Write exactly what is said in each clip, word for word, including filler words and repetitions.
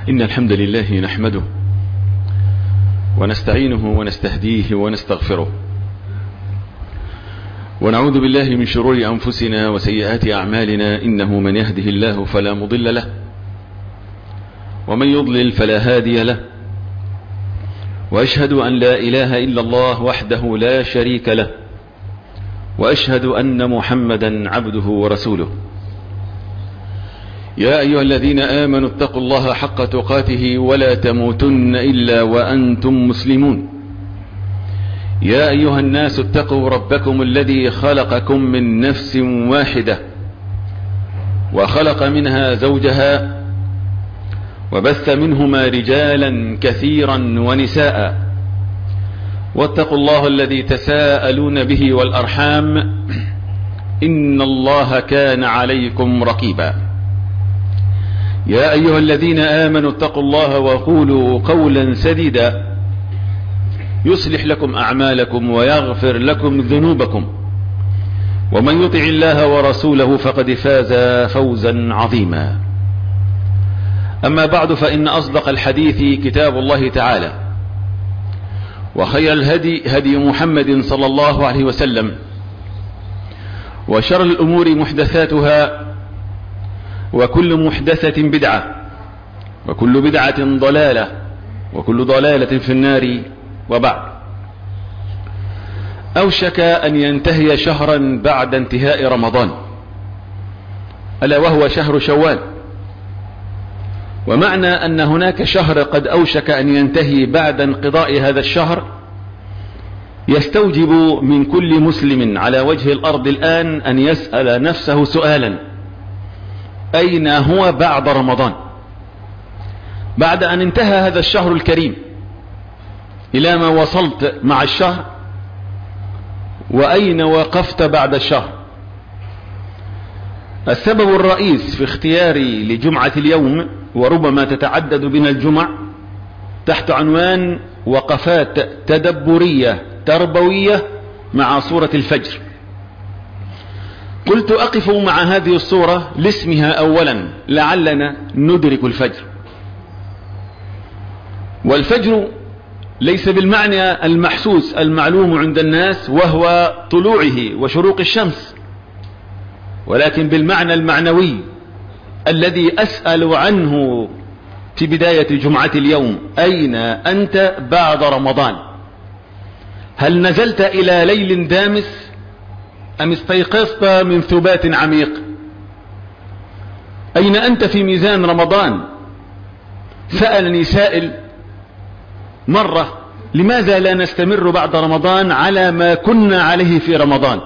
إن الحمد لله نحمده ونستعينه ونستهديه ونستغفره، ونعوذ بالله من شرور أنفسنا وسيئات أعمالنا، إنه من يهده الله فلا مضل له ومن يضلل فلا هادي له، وأشهد أن لا إله إلا الله وحده لا شريك له، وأشهد أن محمدا عبده ورسوله. يا أيها الذين آمنوا اتقوا الله حق تقاته ولا تموتن إلا وأنتم مسلمون. يا أيها الناس اتقوا ربكم الذي خلقكم من نفس واحدة وخلق منها زوجها وبث منهما رجالا كثيرا ونساء، واتقوا الله الذي تساءلون به والأرحام إن الله كان عليكم رقيبا. يا أيها الذين آمنوا اتقوا الله وقولوا قولا سديدا يصلح لكم أعمالكم ويغفر لكم ذنوبكم، ومن يطع الله ورسوله فقد فاز فوزا عظيما. أما بعد، فإن أصدق الحديث كتاب الله تعالى، وخير الهدي هدي محمد صلى الله عليه وسلم، وشر الأمور محدثاتها، وكل محدثة بدعة، وكل بدعة ضلالة، وكل ضلالة في النار. وبعد، أوشك أن ينتهي شهرا بعد انتهاء رمضان، ألا وهو شهر شوال. ومعنى أن هناك شهر قد أوشك أن ينتهي بعد انقضاء هذا الشهر يستوجب من كل مسلم على وجه الأرض الآن أن يسأل نفسه سؤالا: أين هو بعد رمضان؟ بعد أن انتهى هذا الشهر الكريم، إلى ما وصلت مع الشهر؟ وأين وقفت بعد الشهر؟ السبب الرئيس في اختياري لجمعة اليوم، وربما تتعدد بنا الجمع، تحت عنوان وقفات تدبرية تربوية مع سورة الفجر. قلت أقف مع هذه السورة لاسمها أولا لعلنا ندرك الفجر. والفجر ليس بالمعنى المحسوس المعلوم عند الناس وهو طلوعه وشروق الشمس، ولكن بالمعنى المعنوي الذي أسأل عنه في بداية جمعة اليوم: أين أنت بعد رمضان؟ هل نزلت إلى ليل دامس أم استيقظت من ثبات عميق؟ أين أنت في ميزان رمضان؟ سألني سائل مرة: لماذا لا نستمر بعد رمضان على ما كنا عليه في رمضان؟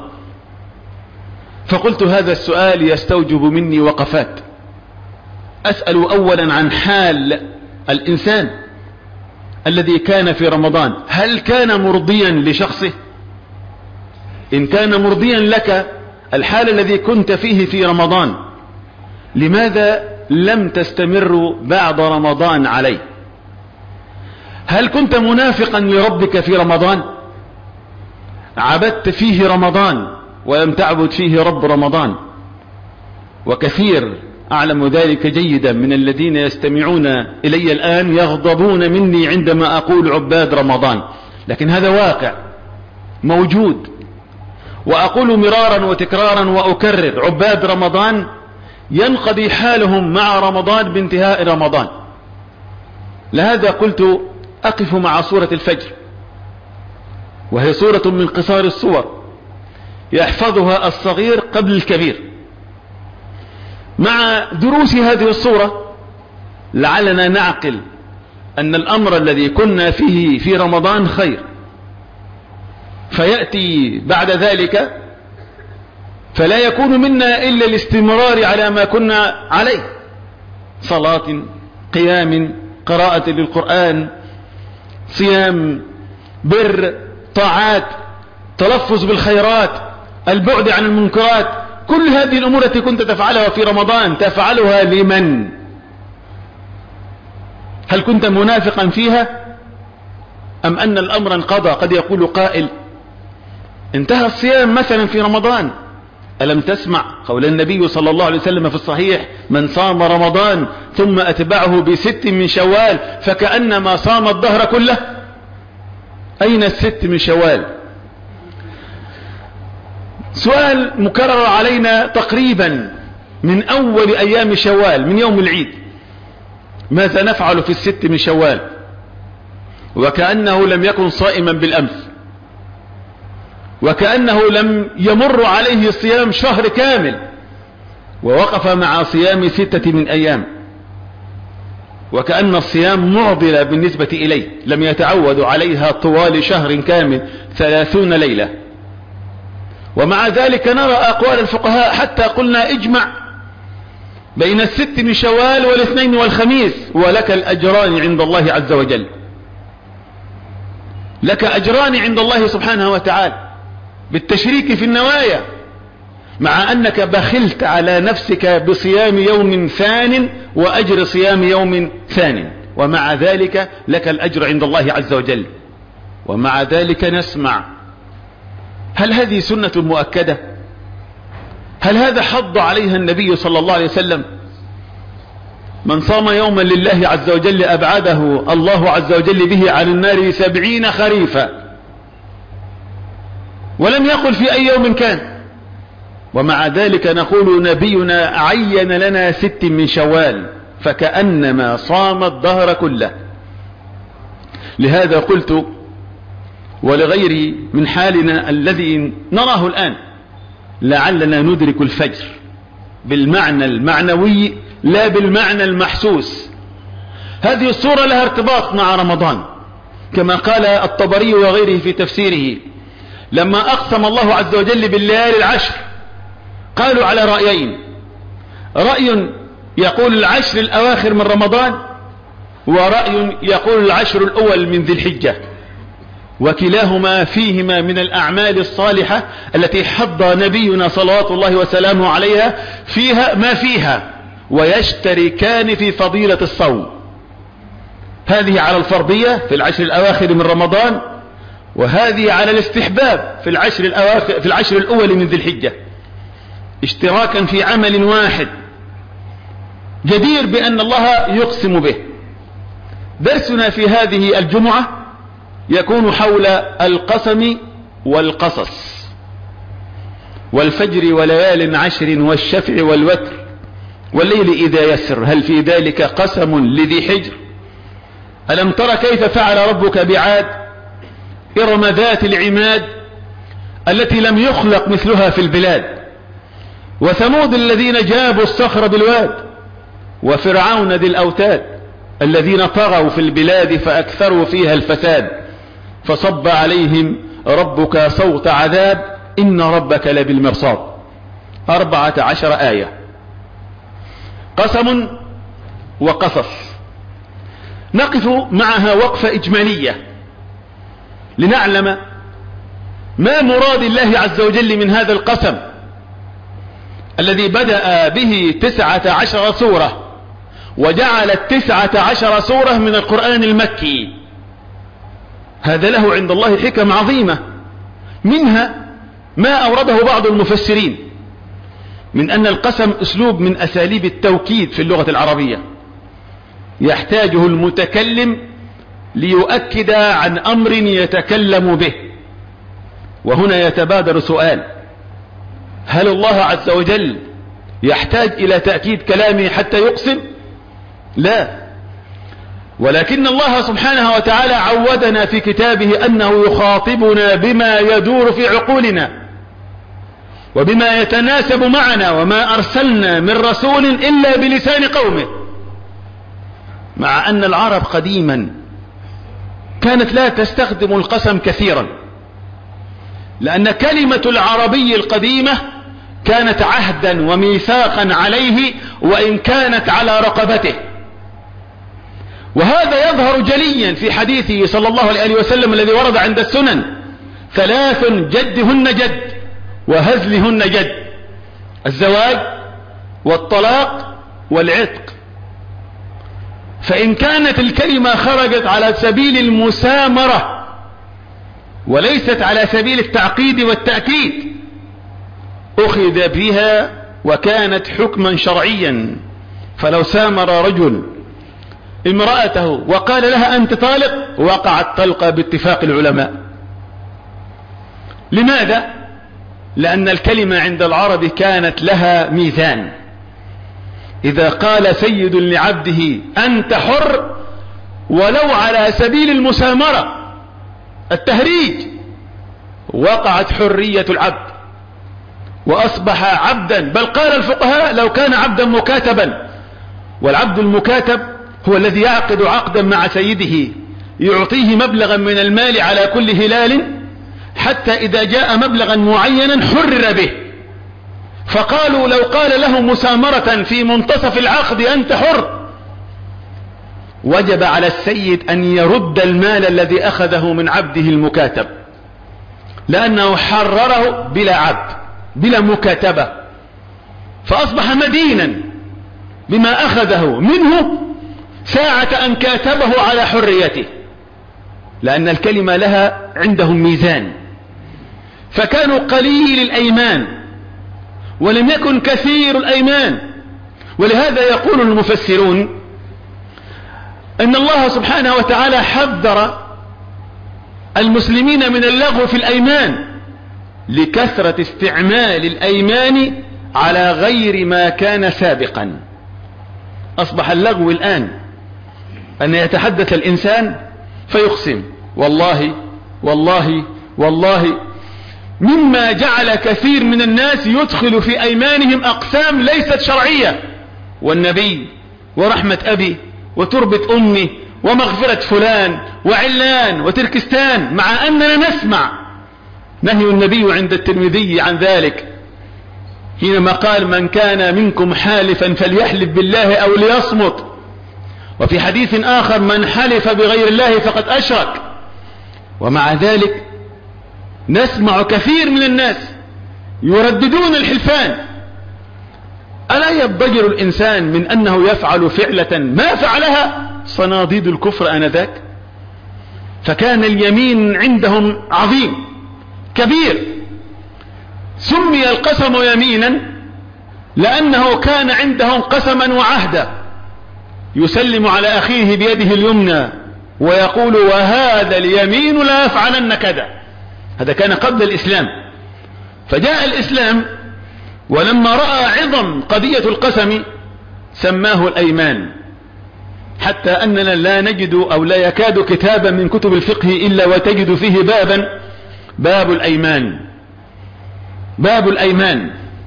فقلت هذا السؤال يستوجب مني وقفات. أسأل أولا عن حال الإنسان الذي كان في رمضان، هل كان مرضيا لشخصه؟ إن كان مرضيا لك الحال الذي كنت فيه في رمضان، لماذا لم تستمر بعد رمضان عليه؟ هل كنت منافقا لربك في رمضان؟ عبدت فيه رمضان ولم تعبد فيه رب رمضان. وكثير أعلم ذلك جيدا من الذين يستمعون إلي الآن يغضبون مني عندما أقول عباد رمضان، لكن هذا واقع موجود. وأقول مرارا وتكرارا وأكرر: عباد رمضان ينقضي حالهم مع رمضان بانتهاء رمضان. لهذا قلت أقف مع سورة الفجر، وهي سورة من قصار الصور يحفظها الصغير قبل الكبير. مع دروس هذه السورة لعلنا نعقل أن الأمر الذي كنا فيه في رمضان خير، فيأتي بعد ذلك فلا يكون منا إلا الاستمرار على ما كنا عليه: صلاة، قيام، قراءة للقرآن، صيام، بر، طاعات، تلفظ بالخيرات، البعد عن المنكرات. كل هذه الأمور التي كنت تفعلها في رمضان تفعلها لمن؟ هل كنت منافقا فيها أم أن الأمر انقضى؟ قد يقول قائل: انتهى الصيام مثلا في رمضان، ألم تسمع قول النبي صلى الله عليه وسلم في الصحيح: من صام رمضان ثم أتبعه بست من شوال فكأنما صام الدهر كله. أين الست من شوال؟ سؤال مكرر علينا تقريبا من أول أيام شوال، من يوم العيد: ماذا نفعل في الست من شوال؟ وكأنه لم يكن صائما بالأمس، وكأنه لم يمر عليه صيام شهر كامل، ووقف مع صيام ستة من أيام، وكأن الصيام معضلة بالنسبة إليه، لم يتعود عليها طوال شهر كامل ثلاثون ليلة. ومع ذلك نرى أقوال الفقهاء حتى قلنا اجمع بين الست من شوال والاثنين والخميس ولك الأجران عند الله عز وجل، لك أجران عند الله سبحانه وتعالى بالتشريك في النوايا، مع أنك بخلت على نفسك بصيام يوم ثان وأجر صيام يوم ثان، ومع ذلك لك الأجر عند الله عز وجل. ومع ذلك نسمع: هل هذه سنة مؤكدة؟ هل هذا حض عليها النبي صلى الله عليه وسلم؟ من صام يوما لله عز وجل أبعده الله عز وجل به عن النار سبعين خريفا، ولم يقل في أي يوم كان. ومع ذلك نقول نبينا عين لنا ست من شوال فكأنما صام الدهر كله. لهذا قلت، ولغير من حالنا الذي نراه الآن، لعلنا ندرك الفجر بالمعنى المعنوي لا بالمعنى المحسوس. هذه الصورة لها ارتباط مع رمضان، كما قال الطبري وغيره في تفسيره: لما أقسم الله عز وجل بالليالي العشر قالوا على رأيين: رأي يقول العشر الأواخر من رمضان، ورأي يقول العشر الأول من ذي الحجة، وكلاهما فيهما من الأعمال الصالحة التي حض نبينا صلوات الله وسلامه عليها فيها ما فيها، ويشتركان في فضيلة الصوم. هذه على الفرضية في العشر الأواخر من رمضان، وهذه على الاستحباب في العشر الأواخر في العشر الأول من ذي الحجة، اشتراكا في عمل واحد جدير بأن الله يقسم به. درسنا في هذه الجمعة يكون حول القسم والقصص، والفجر وليال عشر والشفع والوتر والليل إذا يسر، هل في ذلك قسم لذي حجر؟ ألم تر كيف فعل ربك بعاد إرم ذات العماد التي لم يخلق مثلها في البلاد، وثمود الذين جابوا الصخر بالواد، وفرعون ذي الأوتاد الذين طغوا في البلاد فأكثروا فيها الفساد، فصب عليهم ربك صوت عذاب إن ربك لبالمرصاد. أربعة عشر آية، قسم وقصص. نقف معها وقفة إجمالية لنعلم ما مراد الله عز وجل من هذا القسم الذي بدأ به تسعة عشر سورة، وجعل التسعة عشر سورة من القرآن المكي. هذا له عند الله حكم عظيمة، منها ما أورده بعض المفسرين من أن القسم أسلوب من أساليب التوكيد في اللغة العربية يحتاجه المتكلم ليؤكد عن أمر يتكلم به. وهنا يتبادر سؤال: هل الله عز وجل يحتاج إلى تأكيد كلامه حتى يقسم؟ لا، ولكن الله سبحانه وتعالى عودنا في كتابه أنه يخاطبنا بما يدور في عقولنا وبما يتناسب معنا، وما أرسلنا من رسول إلا بلسان قومه. مع أن العرب قديما كانت لا تستخدم القسم كثيرا، لأن كلمة العربي القديمة كانت عهدا وميثاقا عليه وإن كانت على رقبته. وهذا يظهر جليا في حديثه صلى الله عليه وسلم الذي ورد عند السنن: ثلاث جدهن جد وهزلهن جد: الزواج والطلاق والعتق. فإن كانت الكلمة خرجت على سبيل المسامرة وليست على سبيل التعقيد والتأكيد، أخذ بها وكانت حكما شرعيا. فلو سامر رجل امرأته وقال لها أنت طالق وقعت طلقة باتفاق العلماء. لماذا؟ لأن الكلمة عند العرب كانت لها ميزان. إذا قال سيد لعبده أنت حر ولو على سبيل المسامرة التهريج وقعت حرية العبد وأصبح عبدا. بل قال الفقهاء لو كان عبدا مكاتبا، والعبد المكاتب هو الذي يعقد عقدا مع سيده يعطيه مبلغا من المال على كل هلال، حتى إذا جاء مبلغا معينا حرر به. فقالوا لو قال له مسامرة في منتصف العقد أنت حر، وجب على السيد أن يرد المال الذي أخذه من عبده المكاتب، لأنه حرره بلا عبد بلا مكاتبة، فأصبح مدينا بما أخذه منه ساعة أن كاتبه على حريته، لأن الكلمة لها عندهم ميزان. فكانوا قليل الأيمان ولم يكن كثير الأيمان. ولهذا يقول المفسرون أن الله سبحانه وتعالى حذر المسلمين من اللغو في الأيمان لكثرة استعمال الأيمان على غير ما كان سابقا. أصبح اللغو الآن أن يتحدث الإنسان فيقسم والله والله والله، مما جعل كثير من الناس يدخل في أيمانهم أقسام ليست شرعية، والنبي ورحمة أبي وتربة أمي ومغفرة فلان وعلان وتركستان، مع أننا نسمع نهي النبي عند الترمذي عن ذلك حينما قال من كان منكم حالفا فليحلف بالله أو ليصمت. وفي حديث آخر من حلف بغير الله فقد أشرك. ومع ذلك نسمع كثير من الناس يرددون الحلفان. ألا يضجر الإنسان من أنه يفعل فعلة ما فعلها صناديد الكفر آنذاك؟ فكان اليمين عندهم عظيم كبير. سمي القسم يمينا لأنه كان عندهم قسما وعهدا، يسلم على أخيه بيده اليمنى ويقول وهذا اليمين لا يفعلن كذا. هذا كان قبل الإسلام. فجاء الإسلام ولما رأى عظم قضية القسم سماه الأيمان، حتى أننا لا نجد أو لا يكاد كتابا من كتب الفقه إلا وتجد فيه بابا باب الأيمان. باب الأيمان.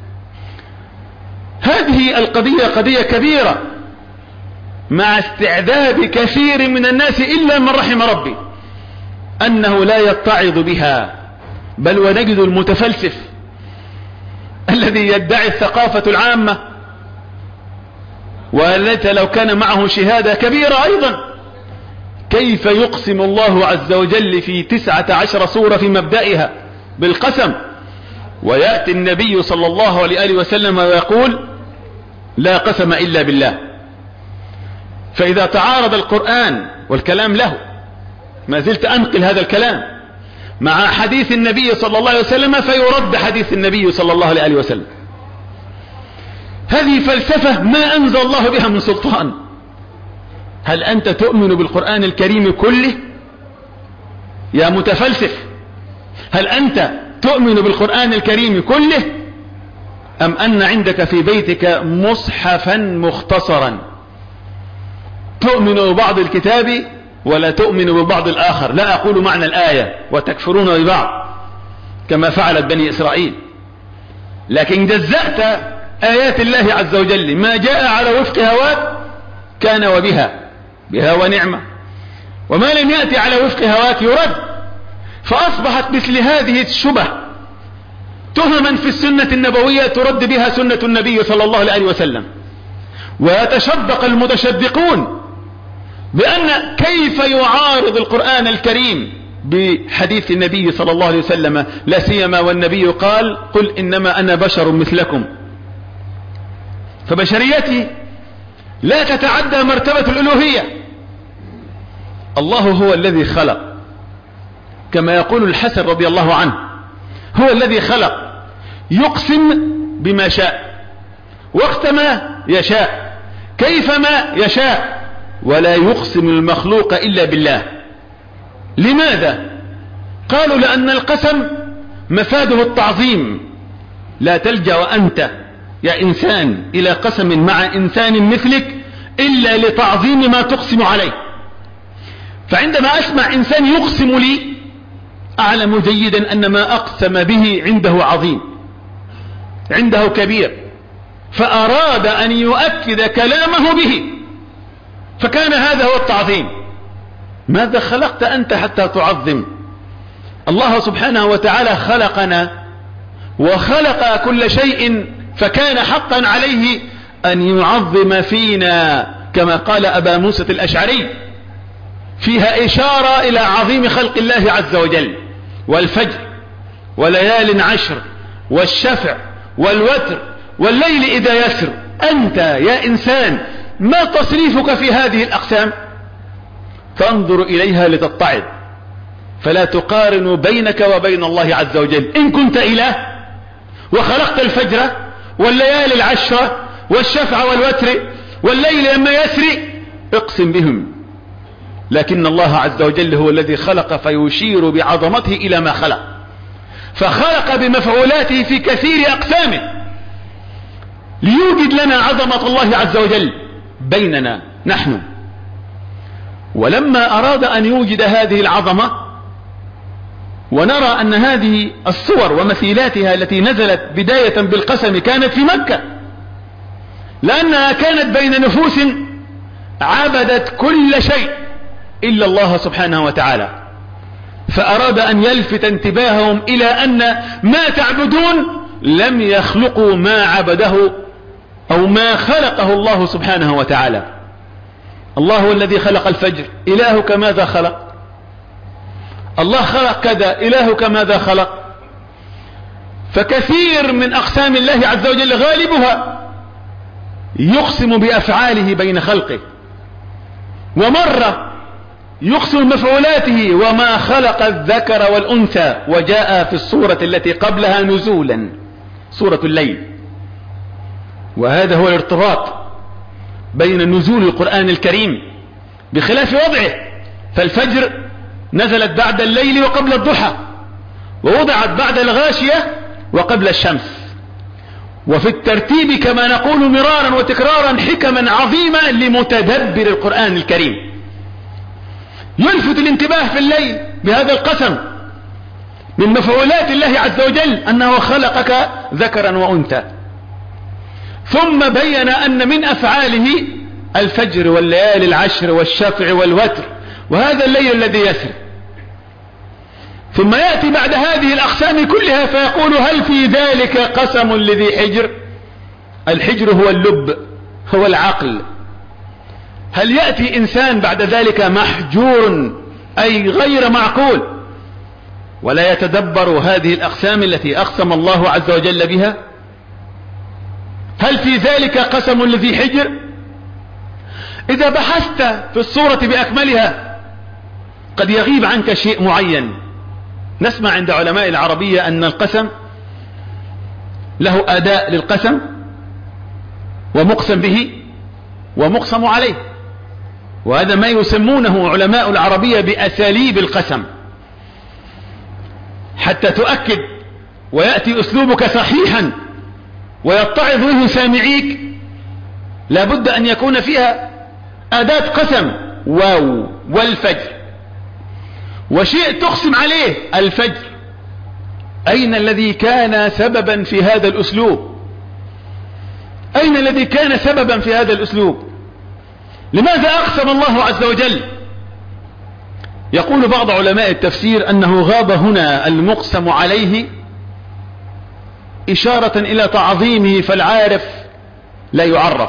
هذه القضية قضية كبيرة مع استعداد كثير من الناس إلا من رحم ربي أنه لا يتعظ بها. بل ونجد المتفلسف الذي يدعي الثقافة العامة، وليت لو كان معه شهادة كبيرة أيضا، كيف يقسم الله عز وجل في تسعة عشر سورة في مبدئها بالقسم، ويأتي النبي صلى الله عليه وسلم ويقول لا قسم إلا بالله. فإذا تعارض القرآن والكلام له، ما زلت أنقل هذا الكلام مع حديث النبي صلى الله عليه وسلم، فيرد حديث النبي صلى الله عليه وسلم. هذه فلسفة ما أنزل الله بها من سلطان. هل أنت تؤمن بالقرآن الكريم كله يا متفلسف؟ هل أنت تؤمن بالقرآن الكريم كله، أم أن عندك في بيتك مصحفا مختصرا تؤمن ببعض الكتاب ولا تؤمن ببعض الآخر؟ لا أقول معنى الآية وتكفرون ببعض كما فعلت بني إسرائيل، لكن جزأت آيات الله عز وجل ما جاء على وفق هواك كان وبها بها ونعمة، وما لم يأتي على وفق هواك يرد. فأصبحت مثل هذه الشبه تهما في السنة النبوية ترد بها سنة النبي صلى الله عليه وسلم. ويتشدق المتشدقون بأن كيف يعارض القرآن الكريم بحديث النبي صلى الله عليه وسلم، لا سيما والنبي قال قل إنما أنا بشر مثلكم. فبشريتي لا تتعدى مرتبة الألوهية. الله هو الذي خلق، كما يقول الحسن رضي الله عنه، هو الذي خلق يقسم بما شاء وقتما يشاء كيفما يشاء، ولا يقسم المخلوق إلا بالله. لماذا؟ قالوا لأن القسم مفاده التعظيم. لا تلجأ أنت يا إنسان إلى قسم مع إنسان مثلك إلا لتعظيم ما تقسم عليه. فعندما أسمع إنسان يقسم لي أعلم جيدا أن ما أقسم به عنده عظيم، عنده كبير، فأراد أن يؤكد كلامه به، فكان هذا هو التعظيم. ماذا خلقت أنت حتى تعظم؟ الله سبحانه وتعالى خلقنا وخلق كل شيء، فكان حقا عليه أن يعظم فينا، كما قال أبا موسى الأشعري فيها إشارة إلى عظيم خلق الله عز وجل. والفجر وليال عشر والشفع والوتر والليل إذا يسر. أنت يا إنسان ما تصريفك في هذه الأقسام؟ فانظر إليها لتتعظ، فلا تقارن بينك وبين الله عز وجل. إن كنت إله وخلقت الفجر والليال العشرة والشفع والوتر والليل لما يسري اقسم بهم، لكن الله عز وجل هو الذي خلق فيشير بعظمته إلى ما خلق، فخلق بمفعولاته في كثير أقسامه ليوجد لنا عظمة الله عز وجل بيننا نحن. ولما أراد أن يوجد هذه العظمة، ونرى أن هذه الصور ومثيلاتها التي نزلت بداية بالقسم كانت في مكة، لأنها كانت بين نفوس عبدت كل شيء إلا الله سبحانه وتعالى، فأراد أن يلفت انتباههم إلى أن ما تعبدون لم يخلقوا ما عبده أو ما خلقه الله سبحانه وتعالى. الله هو الذي خلق الفجر، إلهك ماذا خلق؟ الله خلق كذا، إلهك ماذا خلق؟ فكثير من أقسام الله عز وجل غالبها يقسم بأفعاله بين خلقه، ومرة يقسم بمفعولاته وما خلق الذكر والأنثى. وجاء في السورة التي قبلها نزولا سورة الليل، وهذا هو الارتباط بين نزول القرآن الكريم بخلاف وضعه. فالفجر نزلت بعد الليل وقبل الضحى، ووضعت بعد الغاشية وقبل الشمس. وفي الترتيب كما نقول مرارا وتكرارا حكما عظيمة لمتدبر القرآن الكريم. يلفت الانتباه في الليل بهذا القسم من مفعولات الله عز وجل أنه خلقك ذكرا وأنثى، ثم بين أن من أفعاله الفجر والليالي العشر والشفع والوتر وهذا الليل الذي يسر. ثم يأتي بعد هذه الأقسام كلها فيقول هل في ذلك قسم لذي حجر؟ الحجر هو اللب، هو العقل. هل يأتي إنسان بعد ذلك محجور أي غير معقول ولا يتدبر هذه الأقسام التي أقسم الله عز وجل بها؟ هل في ذلك قسم لذي حجر؟ إذا بحثت في الصورة بأكملها قد يغيب عنك شيء معين. نسمع عند علماء العربية أن القسم له أداء للقسم ومقسم به ومقسم عليه، وهذا ما يسمونه علماء العربية بأساليب القسم، حتى تؤكد ويأتي أسلوبك صحيحا ويتعظ به سامعيك لابد أن يكون فيها أداة قسم، واو والفجر، وشيء تقسم عليه الفجر. أين الذي كان سببا في هذا الأسلوب؟ أين الذي كان سببا في هذا الأسلوب؟ لماذا أقسم الله عز وجل؟ يقول بعض علماء التفسير أنه غاب هنا المقسم عليه إشارة إلى تعظيمه، فالعارف لا يعرف.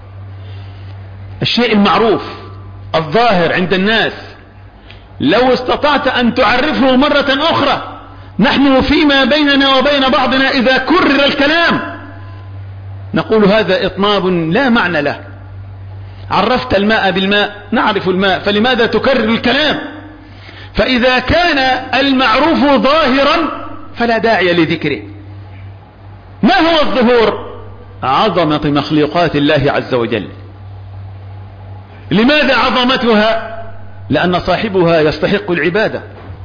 الشيء المعروف الظاهر عند الناس لو استطعت أن تعرفه مرة أخرى، نحن فيما بيننا وبين بعضنا إذا كرر الكلام نقول هذا إطناب لا معنى له. عرفت الماء بالماء، نعرف الماء، فلماذا تكرر الكلام؟ فإذا كان المعروف ظاهرا فلا داعي لذكره. ما هو الظهور؟ عظمة مخلوقات الله عز وجل. لماذا عظمتها؟ لأن صاحبها يستحق العبادة.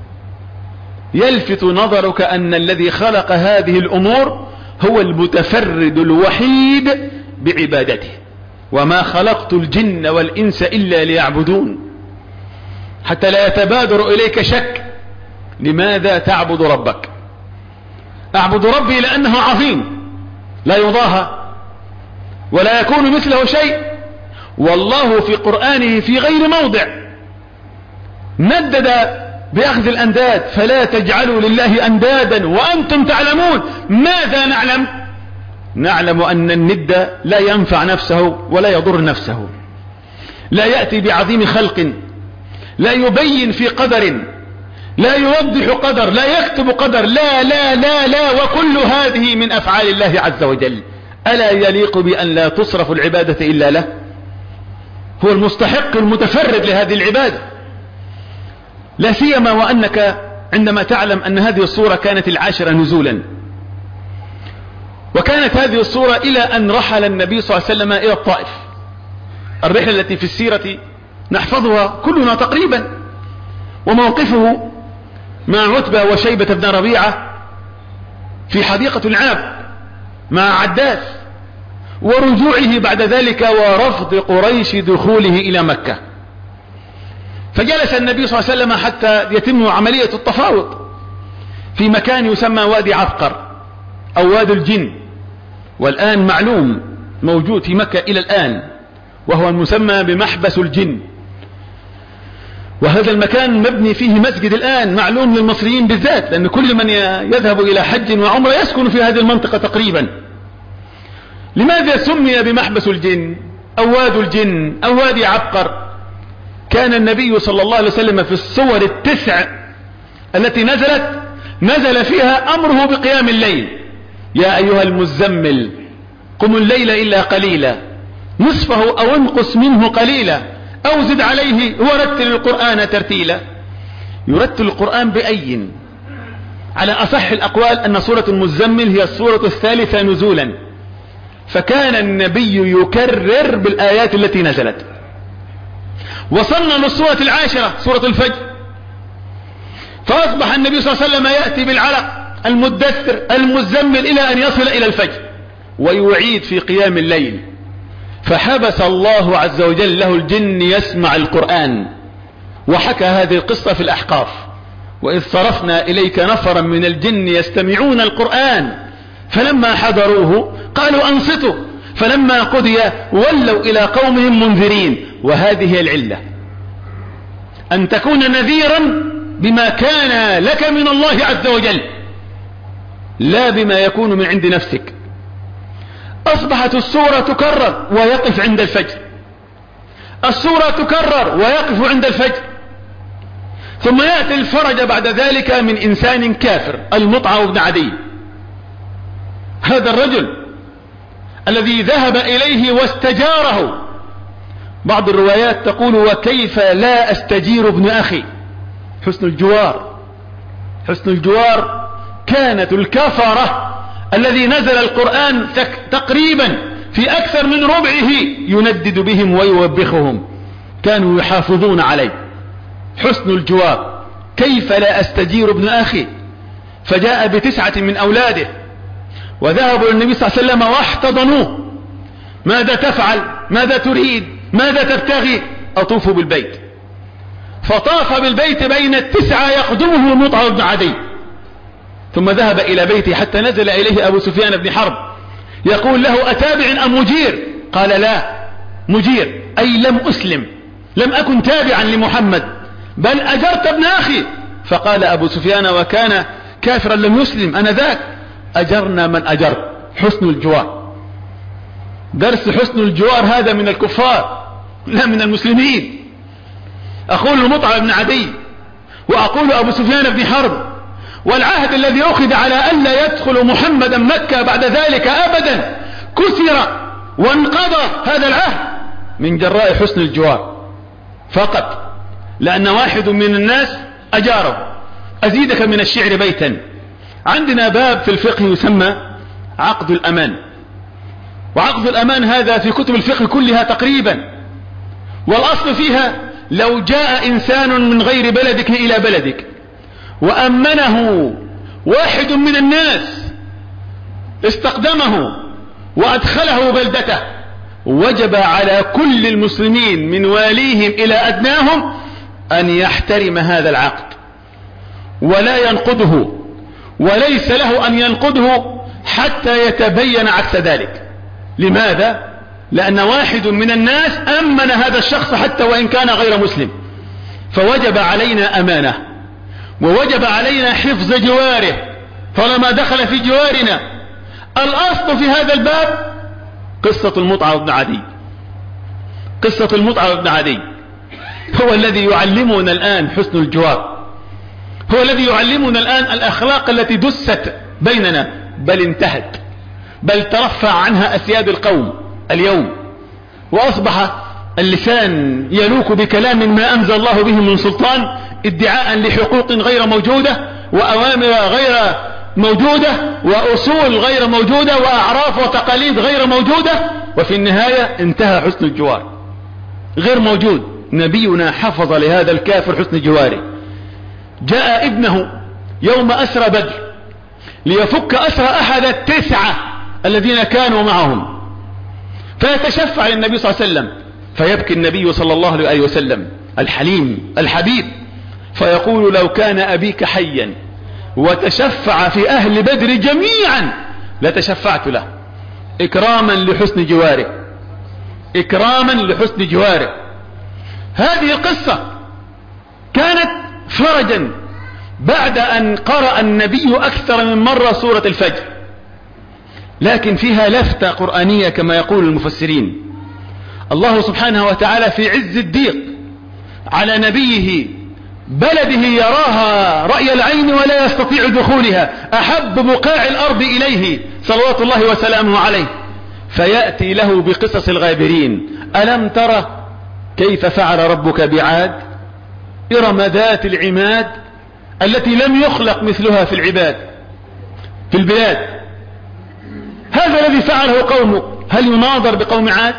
يلفت نظرك أن الذي خلق هذه الأمور هو المتفرد الوحيد بعبادته. وما خلقت الجن والإنس إلا ليعبدون. حتى لا يتبادر إليك شك، لماذا تعبد ربك؟ أعبد ربي لأنه عظيم لا يضاهى ولا يكون مثله شيء. والله في قرآنه في غير موضع ندد بأخذ الأنداد، فلا تجعلوا لله أندادا وأنتم تعلمون. ماذا نعلم؟ نعلم أن الند لا ينفع نفسه ولا يضر نفسه، لا يأتي بعظيم خلق، لا يبين في قدر، لا يوضح قدر، لا يكتب قدر، لا لا لا لا وكل هذه من أفعال الله عز وجل. ألا يليق بأن لا تصرف العبادة إلا له؟ هو المستحق المتفرد لهذه العبادة. لا سيما وأنك عندما تعلم أن هذه الصورة كانت العاشرة نزولا، وكانت هذه الصورة إلى أن رحل النبي صلى الله عليه وسلم إلى الطائف، الرحلة التي في السيرة نحفظها كلنا تقريبا، وموقفه مع عتبة وشيبة بن ربيعة في حديقة العاب مع عداس، ورجوعه بعد ذلك ورفض قريش دخوله إلى مكة. فجلس النبي صلى الله عليه وسلم حتى يتم عملية التفاوض في مكان يسمى وادي عبقر أو وادي الجن، والآن معلوم موجود في مكة إلى الآن، وهو المسمى بمحبس الجن. وهذا المكان مبني فيه مسجد الآن معلوم للمصريين بالذات، لأن كل من يذهب إلى حج وعمرة يسكن في هذه المنطقة تقريبا. لماذا سمي بمحبس الجن أو وادي الجن أو وادي عبقر؟ كان النبي صلى الله عليه وسلم في الصور التسع التي نزلت نزل فيها أمره بقيام الليل. يا أيها المزمل قم الليل إلا قليلا نصفه أو انقص منه قليلا أو زد عليه ورتل القرآن ترتيلا. يرتل القرآن بأي؟ على أصح الأقوال أن سورة المزمل هي السورة الثالثة نزولا، فكان النبي يكرر بالآيات التي نزلت. وصلنا للسورة العاشرة سورة الفجر، فأصبح النبي صلى الله عليه وسلم يأتي بالعلق المدثر المزمل إلى أن يصل إلى الفجر ويعيد في قيام الليل. فحبس الله عز وجل له الجن يسمع القرآن، وحكى هذه القصة في الأحقاف: وإذ صرفنا إليك نفرا من الجن يستمعون القرآن فلما حضروه قالوا أنصتوا فلما قضي ولوا إلى قومهم منذرين. وهذه هي العلة، أن تكون نذيرا بما كان لك من الله عز وجل لا بما يكون من عند نفسك. أصبحت السورة تكرر ويقف عند الفجر، السورة تكرر ويقف عند الفجر، ثم يأتي الفرج بعد ذلك من إنسان كافر المطعم بن عدي. هذا الرجل الذي ذهب إليه واستجاره، بعض الروايات تقول: وكيف لا أستجير ابن أخي. حسن الجوار، حسن الجوار كانت الكفرة الذي نزل القرآن تقريبا في أكثر من ربعه يندد بهم ويوبخهم، كانوا يحافظون عليه. حسن الجوار، كيف لا أستجير ابن أخي. فجاء بتسعة من أولاده وذهبوا للنبي صلى الله عليه وسلم واحتضنوه: ماذا تفعل؟ ماذا تريد؟ ماذا تبتغي؟ أطوف بالبيت. فطاف بالبيت بين التسعة يقدمه مطعم بن عدي، ثم ذهب إلى بيته حتى نزل إليه أبو سفيان بن حرب يقول له: أتابع أم مجير؟ قال: لا، مجير، أي لم أسلم، لم أكن تابعا لمحمد، بل أجرت ابن أخي. فقال أبو سفيان وكان كافرا لم يسلم أنا ذاك: أجرنا من أجرت. حسن الجوار. درس حسن الجوار هذا من الكفار لا من المسلمين. أقول المطعم بن عدي وأقول أبو سفيان بن حرب، والعهد الذي أخذ على ألا يدخل محمدا مكة بعد ذلك أبدا كسر وانقضى هذا العهد من جراء حسن الجوار فقط، لأن واحد من الناس أجاره. أزيدك من الشعر بيتا. عندنا باب في الفقه يسمى عقد الأمان. وعقد الأمان هذا في كتب الفقه كلها تقريبا، والأصل فيها لو جاء إنسان من غير بلدك إلى بلدك وأمنه واحد من الناس، استقدمه وأدخله بلدته، وجب على كل المسلمين من واليهم إلى أدناهم أن يحترم هذا العقد ولا ينقضه، وليس له أن ينقضه حتى يتبين عكس ذلك. لماذا؟ لأن واحد من الناس أمن هذا الشخص حتى وإن كان غير مسلم، فوجب علينا أمانة، ووجب علينا حفظ جواره طالما دخل في جوارنا. الأصل في هذا الباب قصة المطعم بن عدي. قصة المطعم بن عدي هو الذي يعلمنا الآن حسن الجوار، هو الذي يعلمنا الآن الأخلاق التي دست بيننا، بل انتهت، بل ترفع عنها أسياد القوم اليوم، وأصبح اللسان يلوك بكلام ما أنزل الله به من سلطان، ادعاء لحقوق غير موجودة، وأوامر غير موجودة، وأصول غير موجودة، وأعراف وتقاليد غير موجودة، وفي النهاية انتهى حسن الجوار غير موجود. نبينا حفظ لهذا الكافر حسن جواره. جاء ابنه يوم أسرى بدر ليفك أسرى أحد التسعة الذين كانوا معهم، فيتشفع للنبي صلى الله عليه وسلم، فيبكي النبي صلى الله عليه وسلم الحليم الحبيب، فيقول: لو كان أبيك حيا وتشفع في أهل بدر جميعا لتشفعت له، إكراما لحسن جواره، إكراما لحسن جواره. هذه القصة كانت فرجا بعد أن قرأ النبي أكثر من مرة سورة الفجر، لكن فيها لفتة قرآنية كما يقول المفسرين. الله سبحانه وتعالى في عز الضيق على نبيه، بلده يراها رأي العين ولا يستطيع دخولها، أحب بقاع الأرض إليه صلوات الله وسلامه عليه، فيأتي له بقصص الغابرين. ألم ترى كيف فعل ربك بعاد إرم ذات العماد التي لم يخلق مثلها في العباد في البلاد. هذا الذي فعله قومه، هل يناظر بقوم عاد؟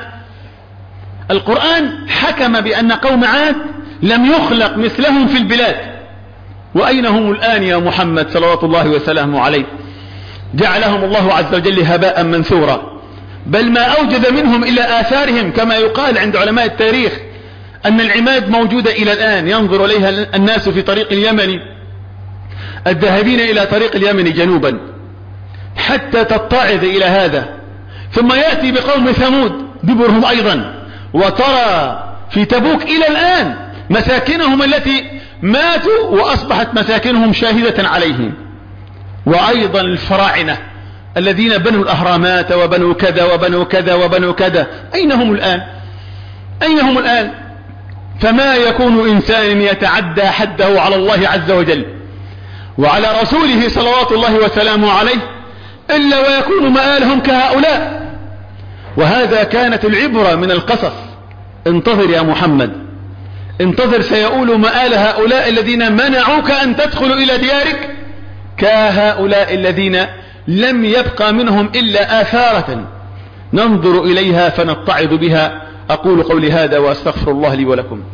القرآن حكم بأن قوم عاد لم يخلق مثلهم في البلاد، وأين هم الآن يا محمد صلوات الله وسلامه عليه؟ جعلهم الله عز وجل هباء منثورا، بل ما أوجد منهم إلا آثارهم، كما يقال عند علماء التاريخ أن العماد موجودة إلى الآن، ينظر إليها الناس في طريق اليمن، الذاهبين إلى طريق اليمن جنوبا حتى تتعظ إلى هذا، ثم يأتي بقوم ثمود دبرهم أيضا، وترى في تبوك إلى الآن مساكنهم التي ماتوا وأصبحت مساكنهم شاهدة عليهم. وأيضا الفراعنة الذين بنوا الأهرامات وبنوا كذا وبنوا كذا وبنوا كذا، أين هم الآن؟ أين هم الآن؟ فما يكون إنسان يتعدى حده على الله عز وجل وعلى رسوله صلوات الله وسلامه عليه إلا ويكون مآلهم كهؤلاء. وهذا كانت العبرة من القصص. انتظر يا محمد، انتظر، سيؤول مآل هؤلاء الذين منعوك أن تدخل إلى ديارك كهؤلاء الذين لم يبقى منهم إلا آثارة ننظر إليها فنتعظ بها. أقول قولي هذا وأستغفر الله لي ولكم.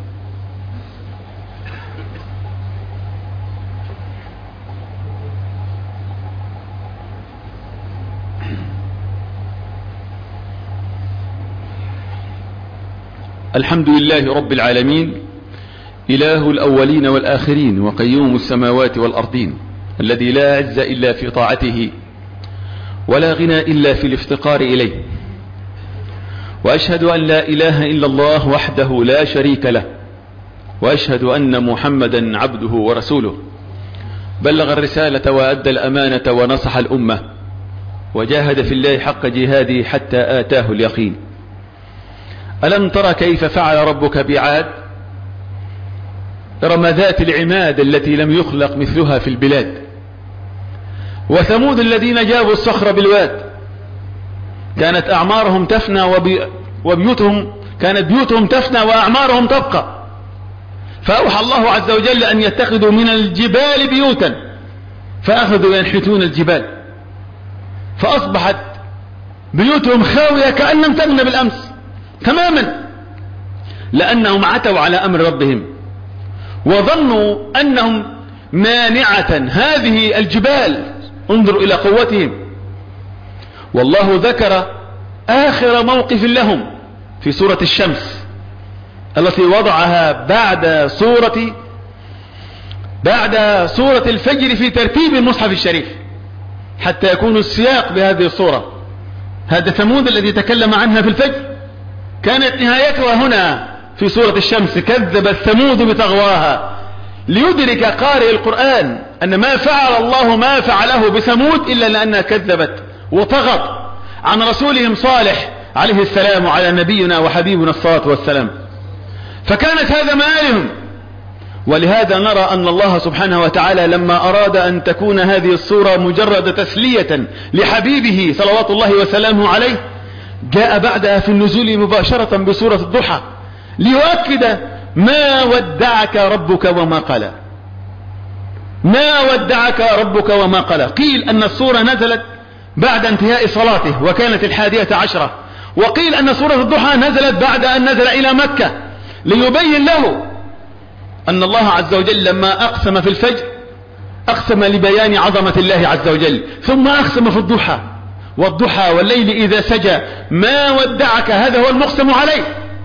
الحمد لله رب العالمين، إله الأولين والآخرين، وقيوم السماوات والأرضين، الذي لا عز إلا في طاعته ولا غنى إلا في الافتقار إليه. وأشهد أن لا إله إلا الله وحده لا شريك له، وأشهد أن محمدا عبده ورسوله، بلغ الرسالة وأدى الأمانة ونصح الأمة، وجاهد في الله حق جهاده حتى آتاه اليقين. ألم تر كيف فعل ربك بعاد إرم ذات العماد التي لم يخلق مثلها في البلاد، وثمود الذين جابوا الصخر بالواد، كانت أعمارهم تفنى وبي... وبيوتهم كانت بيوتهم تفنى وأعمارهم تبقى، فأوحى الله عز وجل أن يتخذوا من الجبال بيوتا، فأخذوا ينحتون الجبال، فأصبحت بيوتهم خاوية كأن لم تغن بالأمس تماما، لأنهم عتوا على أمر ربهم وظنوا أنهم مانعة هذه الجبال. انظروا إلى قوتهم. والله ذكر آخر موقف لهم في سورة الشمس التي وضعها بعد سورة بعد سورة الفجر في ترتيب المصحف الشريف حتى يكون السياق بهذه الصورة. هذا ثمود الذي تكلم عنها في الفجر كانت نهايتها هنا في سورة الشمس، كذبت ثمود بطغواها، ليدرك قارئ القرآن أن ما فعل الله ما فعله بثمود إلا لأنها كذبت وطغت عن رسولهم صالح عليه السلام وعلى نبينا وحبيبنا الصلاة والسلام. فكانت هذا مآلهم. ولهذا نرى أن الله سبحانه وتعالى لما أراد أن تكون هذه الصورة مجرد تسلية لحبيبه صلوات الله وسلامه عليه، جاء بعدها في النزول مباشرة بسورة الضحى ليؤكد ما ودعك ربك وما قلى. ما ودعك ربك وما قلى. قيل أن السورة نزلت بعد انتهاء صلاته وكانت الحادية عشرة، وقيل أن سورة الضحى نزلت بعد أن نزل إلى مكة ليبين له أن الله عز وجل لما أقسم في الفجر أقسم لبيان عظمة الله عز وجل، ثم أقسم في الضحى، والضحى والليل إذا سجى ما ودعك، هذا هو المقسم عليه،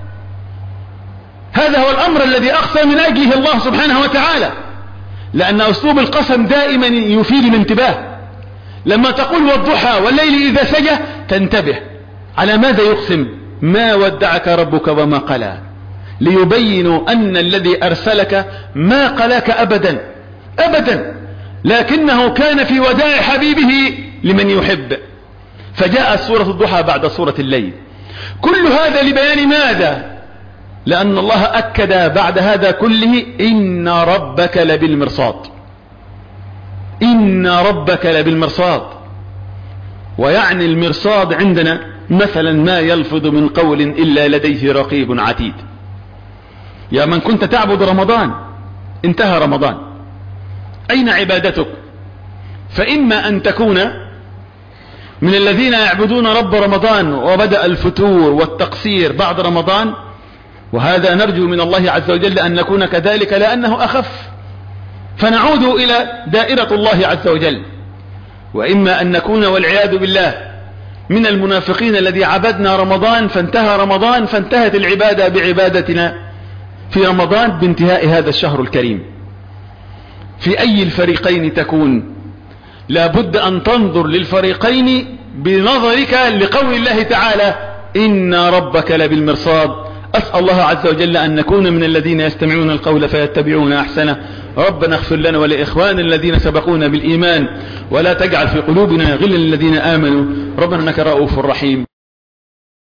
هذا هو الأمر الذي أقسم من أجله الله سبحانه وتعالى، لأن أسلوب القسم دائما يفيد الانتباه. لما تقول والضحى والليل إذا سجى تنتبه على ماذا يقسم. ما ودعك ربك وما قلى، ليبينوا أن الذي أرسلك ما قلاك أبدا أبدا، لكنه كان في وداع حبيبه لمن يحب. فجاءت سورة الضحى بعد سورة الليل. كل هذا لبيان ماذا؟ لأن الله أكد بعد هذا كله إن ربك لبالمرصاد. إن ربك لبالمرصاد. ويعني المرصاد عندنا مثلا ما يلفظ من قول إلا لديه رقيب عتيد. يا من كنت تعبد رمضان، انتهى رمضان، أين عبادتك؟ فإما أن تكون من الذين يعبدون رب رمضان وبدأ الفتور والتقصير بعد رمضان، وهذا نرجو من الله عز وجل أن نكون كذلك لأنه أخف، فنعود إلى دائرة الله عز وجل. وإما أن نكون والعياذ بالله من المنافقين الذي عبدنا رمضان فانتهى رمضان فانتهت العبادة بعبادتنا في رمضان بانتهاء هذا الشهر الكريم. في أي الفريقين تكون؟ لا بد أن تنظر للفريقين بنظرك لقول الله تعالى إن ربك لبالمرصاد. أسأل الله عز وجل أن نكون من الذين يستمعون القول فيتبعون أحسنه. ربنا اغفر لنا ولإخوان الذين سبقونا بالإيمان، ولا تجعل في قلوبنا غلا للذين آمنوا. ربنا إنك رؤوف رحيم.